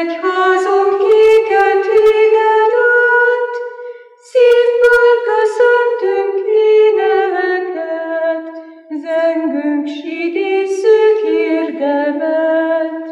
Egyházunk kéket téged át, szívből köszöntünk éneket, zengünk sidészük érdemet.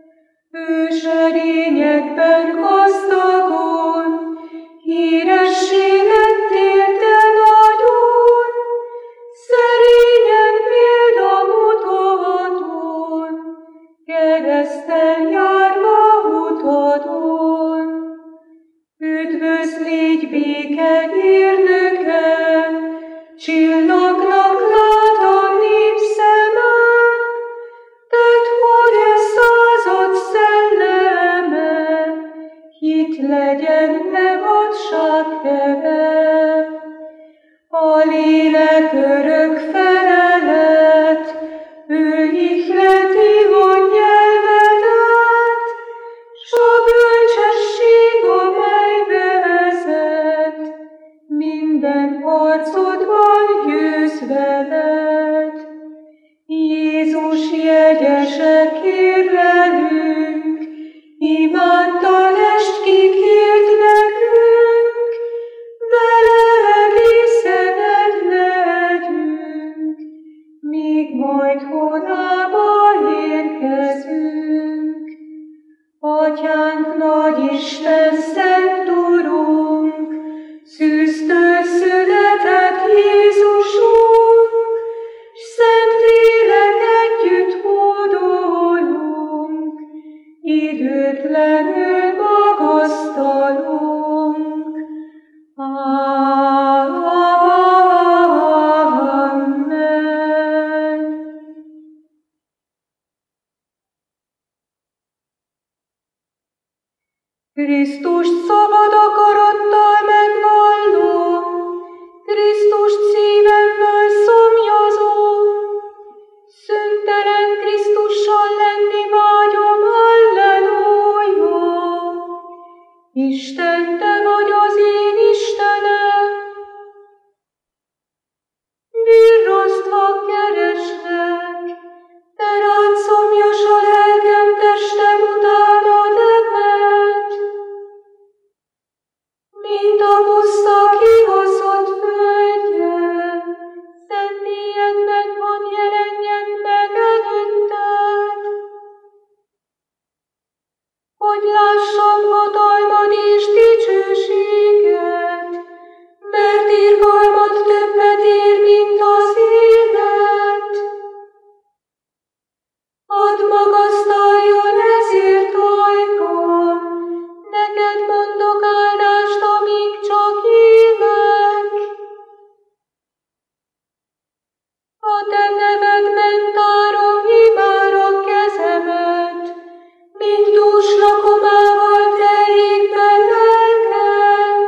Őserényekben gazdagon, híressé lettél te nagyon, szerényen példamutatón, kereszten járva utadon. Üdvözlégy béke érnöke, csillagnak lát a népszeme, tedd, hogy e század szelleme, hit legyen, ne vadság keve. A lélek örök felelet, ő ihleti a nyelvedet, s a bölcsesség, amely vezet, minden harcodban győz veled. Jézus jegyese, kérlelünk, imáddal est kikért nekünk, vele egészen egy legyünk, míg majd honába érkezünk. Atyánk, nagy Isten, szent Urunk, szűztől született Jézusunk, s Szentlélek együtt hódolunk, időtlenül magasztalunk. Amen. Krisztust szabad akarattal megvallom, Krisztust szívemből szomjazom, szüntelen Krisztussal lenni vágyom, halleluja. Isten, te vagy az én Istenem, virrasztva kereslek, te rád szomjas a lelkem, testem utánad ebed. Mint a puszta kibaszott földje, szent éjjedben hadd jelenjek meg előtted, hogy lássam hatalmad és dicsőséged, mert irgalmad többet ér, mint az élet. Hadd magasztaljon ezért ajkam, neked mondok áldást, amíg csak élek. A te nevedben tárom imára kezemet, mint dús lakomával teljék be lelkem.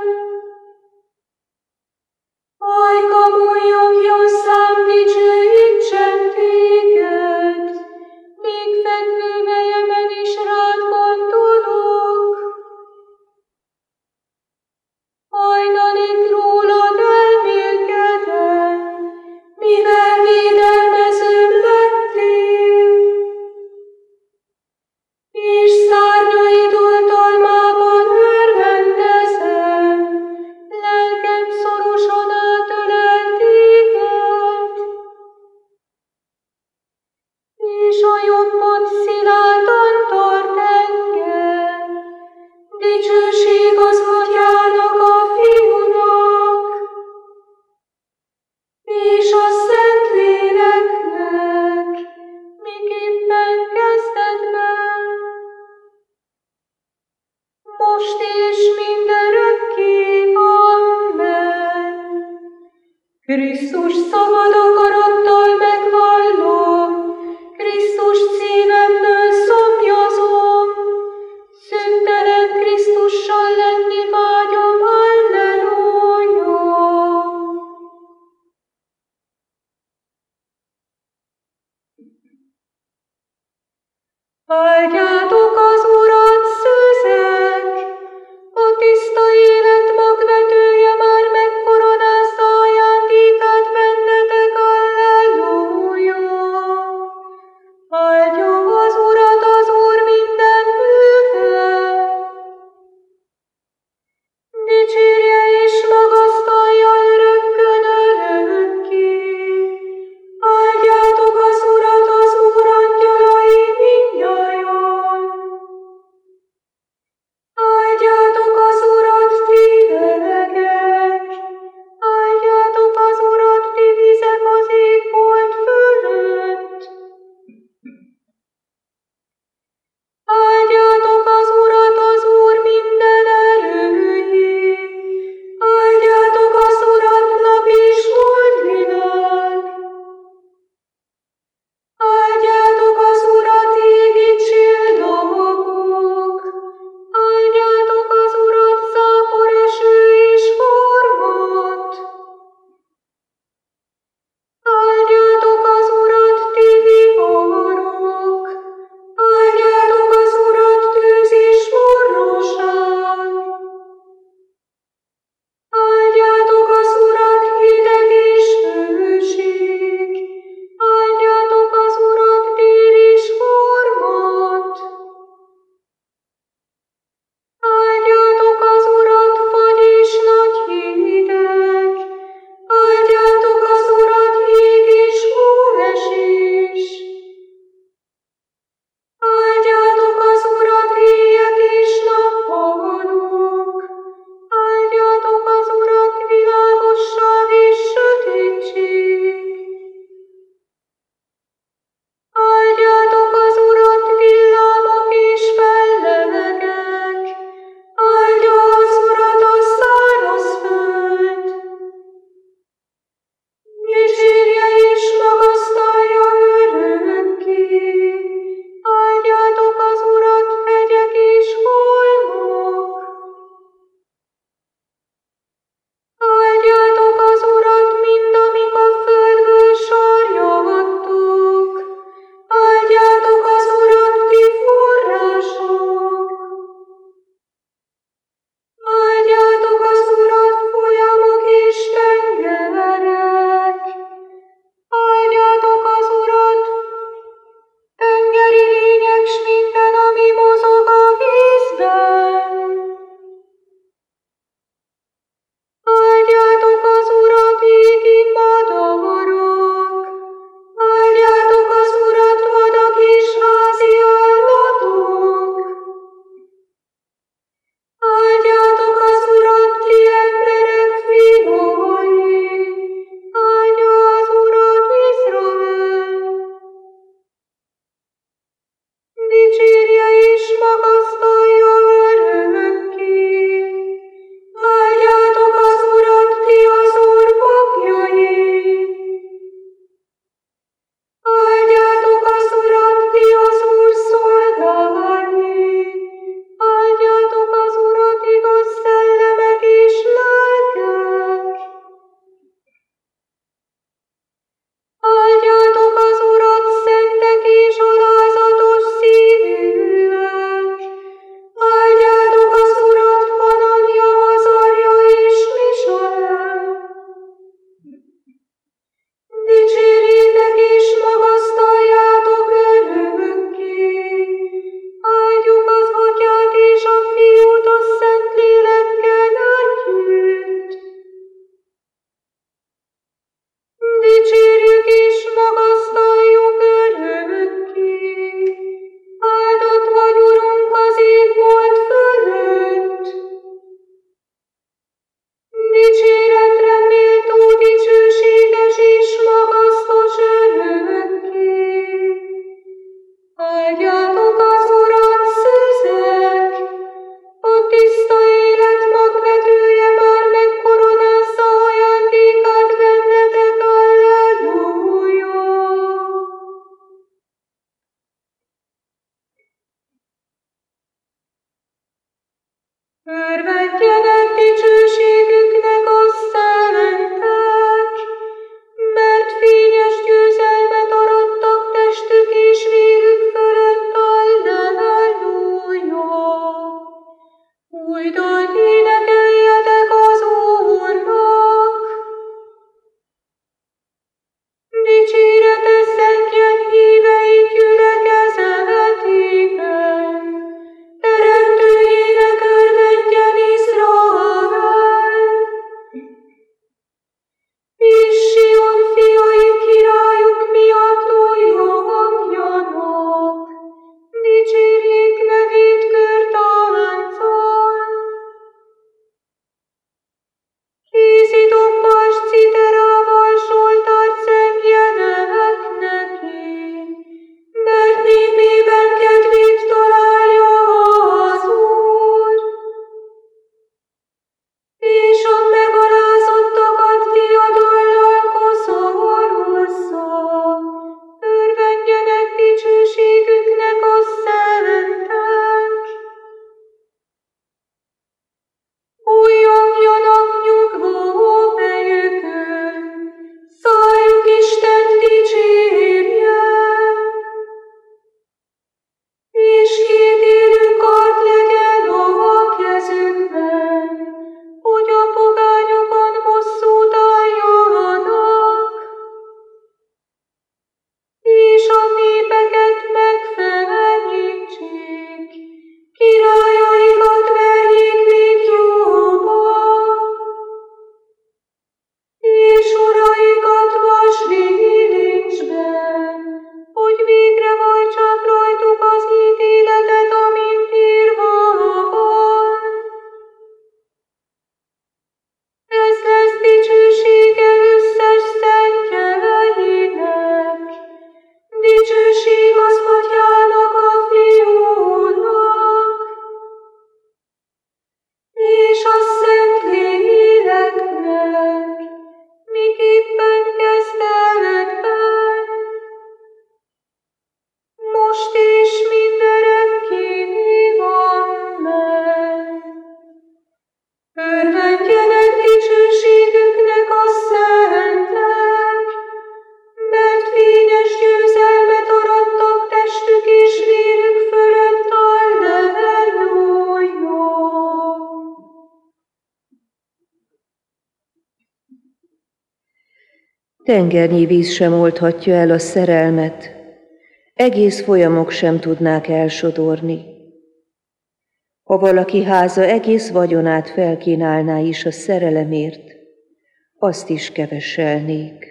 Ajkam újjongjon szám, dicsőítsen téged, még fekvő helyemen is rád gondolok. Hajnalig rólad elmélkedem, mivel védelmezőm lettél, és szárnyaid oltalmában örvendezem, lelkem szorosan átölel téged, és a jobbod szilárdan tart engem. Dicsőség az Atyának, a Fiúnak, és a Szentléleknek, miképpen kezdetben, most és mindörökké. Amen. Krisztus szabad akarattal megvallom, Krisztust szívemből szomjazom, szüntelen Krisztussal lenni vágyom, halleluja. Áldjátok az Urat, szűzek, a tiszta élet magvetője már megkoronázta ajándékát bennetek, halleluja. Áldja az Urat az Úr minden műve, Örvendjenek dicsőségüknek a szentek, mert fényes győzelmet arattak testük és vérük fölött, Alleluja! Új dalt énekeljetek az Úrnak! Dicséret összengjen hívei gyülekezetében, Teremtőjének örvendjen Izrael! És Sion fiai királyuk miatt újjongjanak, dicsérjék nevét körtánccal. Kézidobbas citerával Zsoltárt zengjenek neki, mert népében kedvét találja az Úr. És a megalázottakat diadallal koszorúzza, örvendjenek dicsőségüknek a szentek. Újjongjanak nyugvó fejükön, szájuk Istent dicsérje, és két élő kard legyen a kezükben, hogy a pogányokon bosszút álljanak, és a népeket megfenyítsék, királyaikat verjék végjóba, és uraikat vasvilincsben, hogy végrehajtsák rajtuk az ítéletet, amint írva van. Ez lesz dicsősége összes szentjeinek, dicsőség az Atyának a Fiúnak, és a Szentléleknek, miképpen kezdetben, most és mindörökké. Amen. Örvendjenek dicsőségüknek a szentek, mert fényes győzelmet arattak testük és vérük fölött, Alleluja! Tengernyi víz sem oldhatja el a szerelmet, egész folyamok sem tudnák elsodorni. Ha valaki háza egész vagyonát felkínálná is a szerelemért, azt is keveselnék.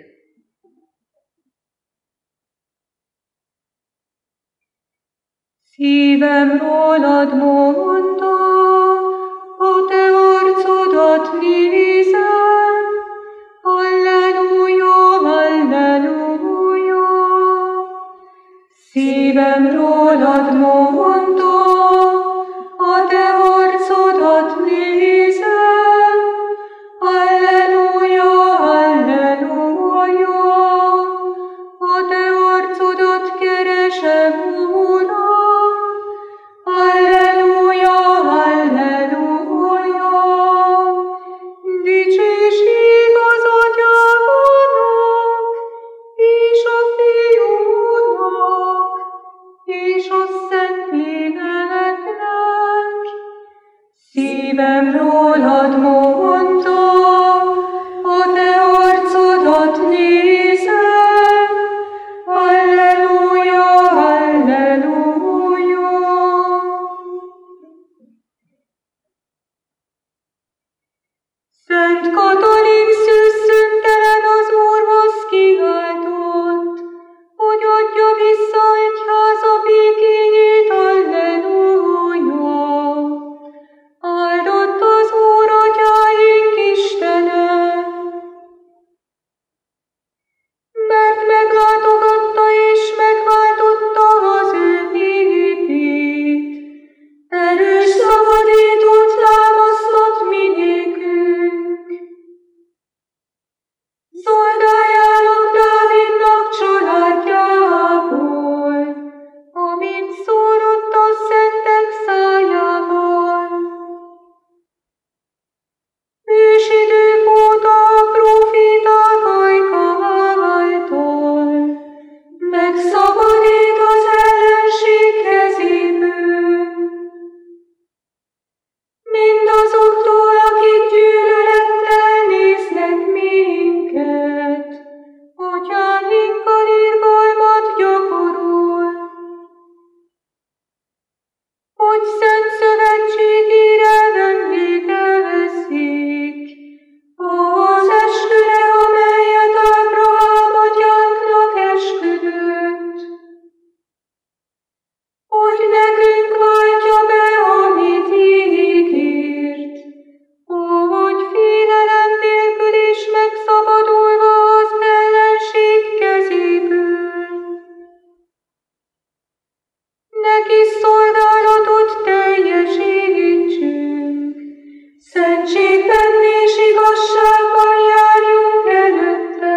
Szívem rólad mondta, a te arcodat nézem, Alleluja, Alleluja. Szívem rólad mondta, a te arcodat nézem, Alleluja, Alleluja. A te arcodat keresem, Uram, Alleluja, Alleluja. Dicsőség az Atyának, és a Fiúnak, és a Szentléleknek. Szívem rólad mondta, a te arcodat nézem, Alleluja, Alleluja. Szent Katalin szűzszüntelen az Úrhoz kiáltott, hogy adja vissza egyháza békéjét, Alleluja. Áldott az Úr atyáink hogy szent szövetségére vendége veszik, az esküre, amelyet Ábrahám atyánknak esküdött, hogy nekünk váltja be, amit ígért, hogy félelem nélkül is megszabadulva az ellenség kezéből. Neki szolgálatot teljesítsünk, szentségben és igazságban járjunk előtte.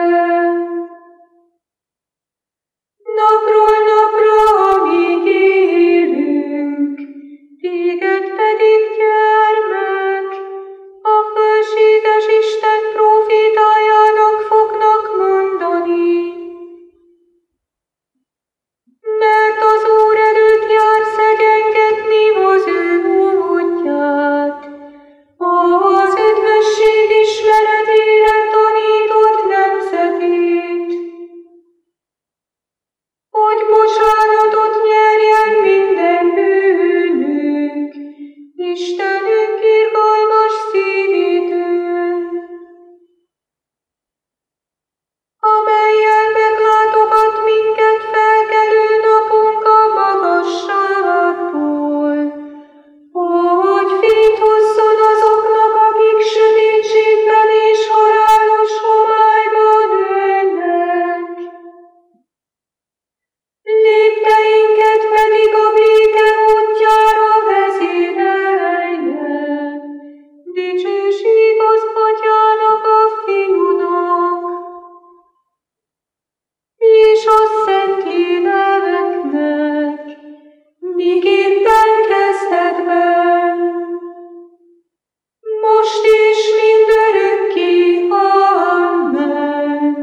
Napról napra, amíg élünk, téged pedig, gyermek, a fölséges Isten prófétájának fognak mondani. Mert az Úr előtt jársz egyengetni az ő útját, az üdvösség ismeretére tanítod nemzetét, hogy bocsánatot nyerjen minden bűnünk, Istenünk irgalmas szívétől, amellyel meglátogat minket felkelő napunk a magasságból, hogy fényt hozzon azoknak, akik sötétségben és halálos homályban ülnek. Lépteinket pedig a béke útjára vezérelje. Dicsőség az Atyának, a Fiúnak, és a Szentléleknek, miképpen kezdetben, most és mindörökké. Amen.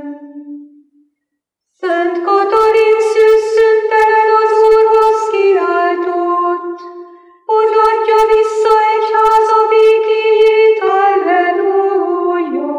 Szent Katalin szűzszüntelen az Úrhoz kiáltott, hogy adja vissza egyháza békéjét. Halleluja!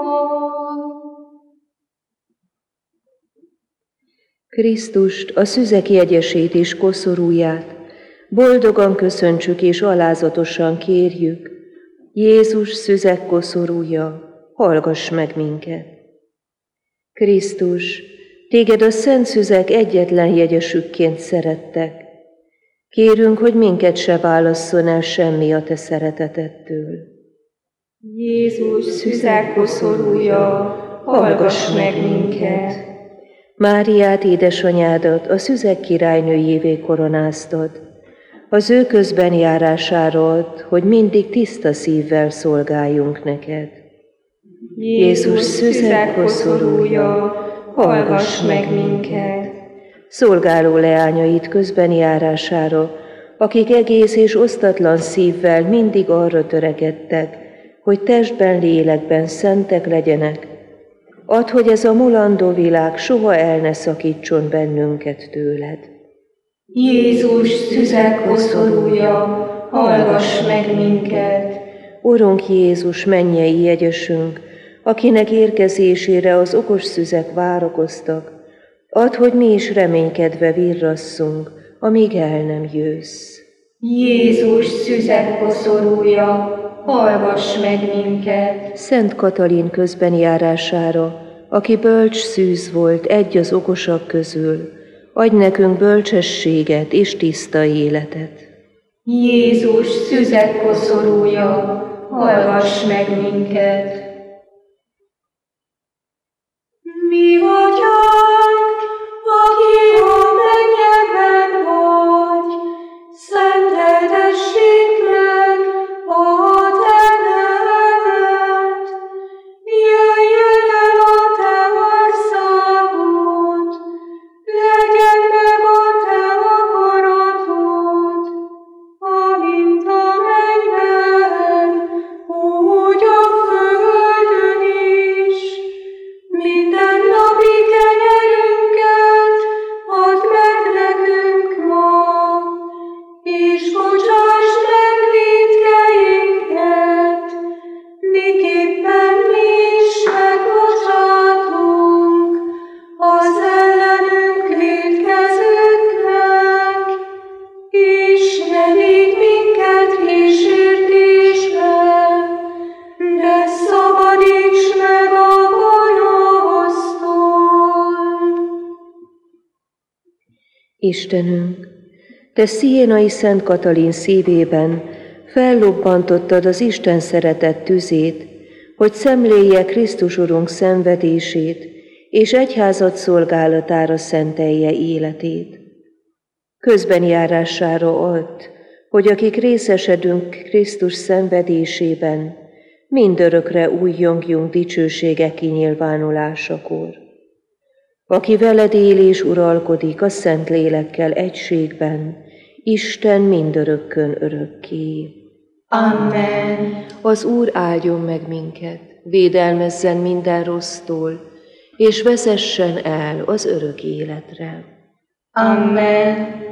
Krisztust, a szüzek jegyesét és koszorúját boldogan köszöntsük és alázatosan kérjük. Jézus szüzek koszorúja, hallgass meg minket! Krisztus, téged a szent szüzek egyetlen jegyesükként szerettek. Kérünk, hogy minket se válasszon el semmi a te szeretetettől. Jézus szüzek koszorúja, hallgass meg minket! Máriát, édesanyádat a szüzek királynőjévé koronáztad. Az ő közben járására, hogy mindig tiszta szívvel szolgáljunk neked. Jézus szüzek koszorúja, hallgass meg minket! Szolgáló leányait közben járására, akik egész és osztatlan szívvel mindig arra törekedtek, hogy testben, lélekben szentek legyenek, add, hogy ez a mulandó világ soha el ne szakítson bennünket tőled. Jézus szüzek koszorúja, hallgass meg minket! Urunk Jézus, mennyei jegyesünk, akinek érkezésére az okos szüzek várakoztak, add, hogy mi is reménykedve virrasszunk, amíg el nem jössz. Jézus szüzek koszorúja, hallgass meg minket! Szent Katalin közben járására, aki bölcs szűz volt egy az okosak közül, adj nekünk bölcsességet és tiszta életet. Jézus szüzek koszorúja, hallgass meg minket! Mi Atyánk, aki a mennyekben vagy, szenteltessék meg a te neved. Jöjjön el a te országod, legyen meg a te akaratod, amint a mennyben, úgy a földön. Istenünk, Te Sziénai Szent Katalin szívében fellobbantottad az Isten szeretet tüzét, hogy szemléje Krisztus Urunk szenvedését, és egyházad szolgálatára szentelje életét. Közbenjárására add, hogy akik részesedünk Krisztus szenvedésében, mindörökre újjongjunk dicsősége kinyilvánulásakor. Aki veled él és uralkodik a Szent Lélekkel egységben, Isten mindörökkön örökké. Amen. Az Úr áldjon meg minket, védelmezzen minden rossztól, és vezessen el az örök életre. Amen.